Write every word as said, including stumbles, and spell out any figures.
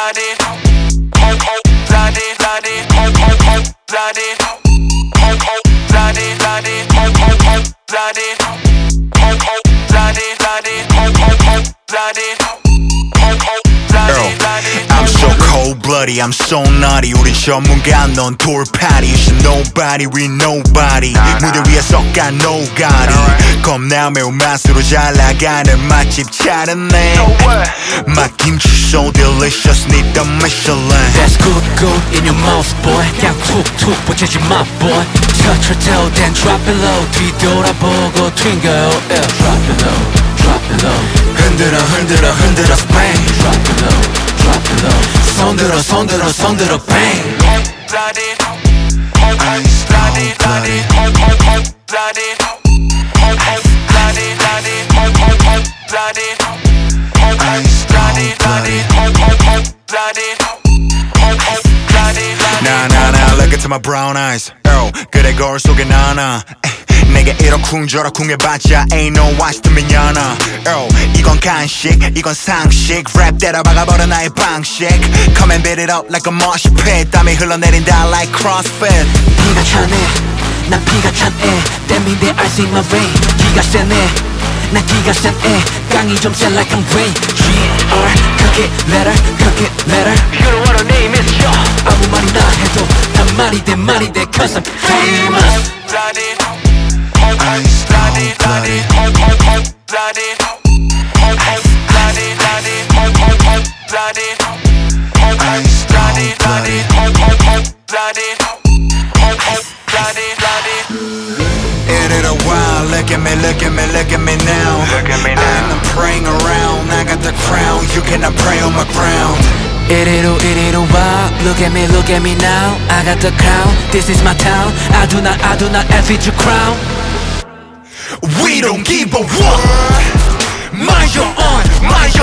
cold-blooded, cold cold-blooded, blooded, cold cold cold-blooded, cold cold-blooded, blooded, cold cold cold-blooded, cold cold-blooded, blooded, cold cold cold-blooded, cold cold-blooded, blooded. I'm so cold-blooded, I'm so naughty. 우린 전문가, 넌 돌팔이. You should nobody, we nobody. 무대 위에 섞어 노가리. 겁나 매운 맛으로 잘 나가는 맛집 차렸네. 맛김치 so delicious, need the Michelin. That's good, good in your mouth, boy. 그냥 툭툭 붙이지 마, boy. Touch your toe, then drop it low. 뒤돌아보고 튕겨, yeah. Drop it low, drop it low. 흔들어, 흔들어, 흔들어, bang. Drop it low, drop it low. 손 들어, 손 들어, 손 들어, bang. Cold-blooded, cold cold-blooded, blooded, cold cold cold-blooded, cold cold-blooded, blooded, cold cold cold-blooded, cold cold-blooded, blooded, cold cold cold-blooded, cold cold-blooded, blooded. Nah, nah, nah, look into my brown eyes. Earl, 그래 거울 속에 나나. 내가 이러쿵 저러쿵 해봤자 ain't no watch to 미냐나. Earl, 이건 간식, 이건 상식. 랩 때려 박아버려 나의 방식. Come and beat it up like a mosh pit. 땀이 흘러내린다 like CrossFit. 피가 차네, 난 피가 찬 애. 때문에 ice in my vein. 기가 세네, 난 기가 센 애. 깡이 좀 세 like I'm rain. G R, cook it, let her, cook it, let her. You know what her name is, yo. 아무 말이나 해도 다 말이 돼, 말이 돼. Cause I'm famous. Blooded, cold cold-blooded, blooded, cold cold cold-blooded, cold cold-blooded, blooded, cold cold cold-blooded, cold cold-blooded, blooded, cold cold cold-blooded, cold cold-blooded, blooded. It in a while, look at me, look at me, look at me now. Look at me now. I'm not praying around, I got the crown. You cannot pray on my ground. 이리로 이리로 와. Look at me, look at me now. I got the crown. This is my town. I do not, I do not envy your crown. We don't give a what. Mind your own, mind your